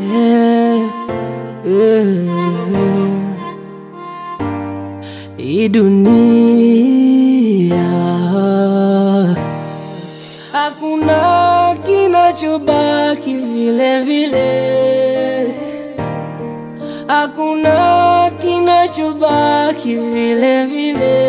Hii dunia hakuna kinachobaki vile vile, hakuna kinachobaki vile vile.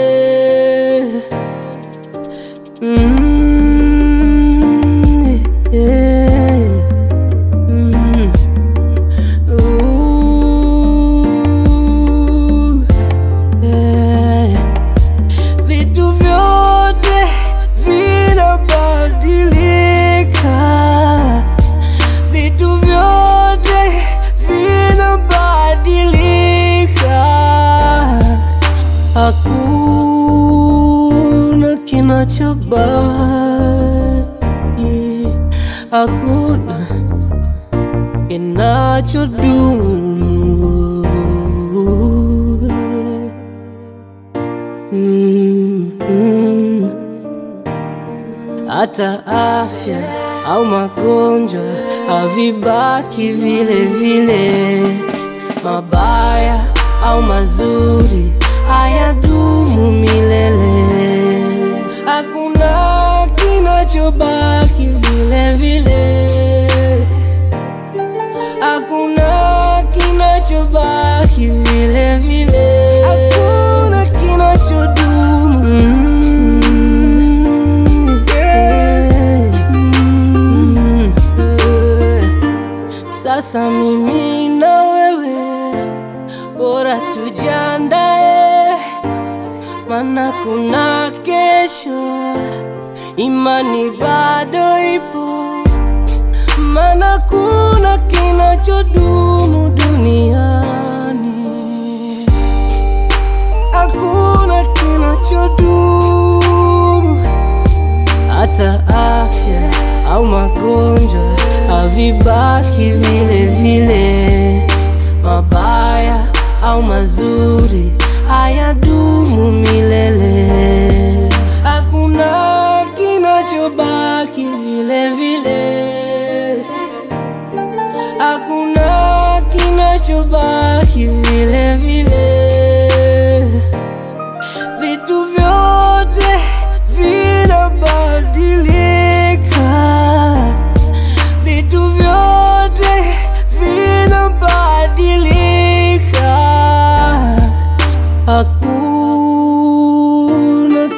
Vitu vyote vinabadilika, vitu vyote vinabadilika. Hakuna kinachobaki, hakuna kinachodumu. Hata afya au magonjwa havibaki vile vile, mabaya au mazuri hayadumu milele. Hakuna kinachobaki vile vile, hakuna kinachobaki vile vile, hakuna kinachodumu. Sasa mimi na wewe bora tujiandae, maana kuna kesho, imani bado ipo, maana kuna kinachodumu duniani, hakuna kinachodumu. Hata afya au magonjwa havibaki vile vile, mabaya au mazuri hayadumu milele. Hakuna kinachobaki vile vile, hakuna kinachobaki vile vile. Vitu vyote vinabadilika, vitu vyote vinabadilika. Hakuna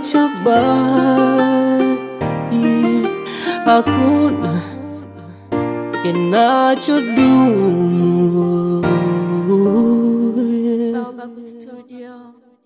kinachobaki, hakuna kinachodumu. Baobab Studio.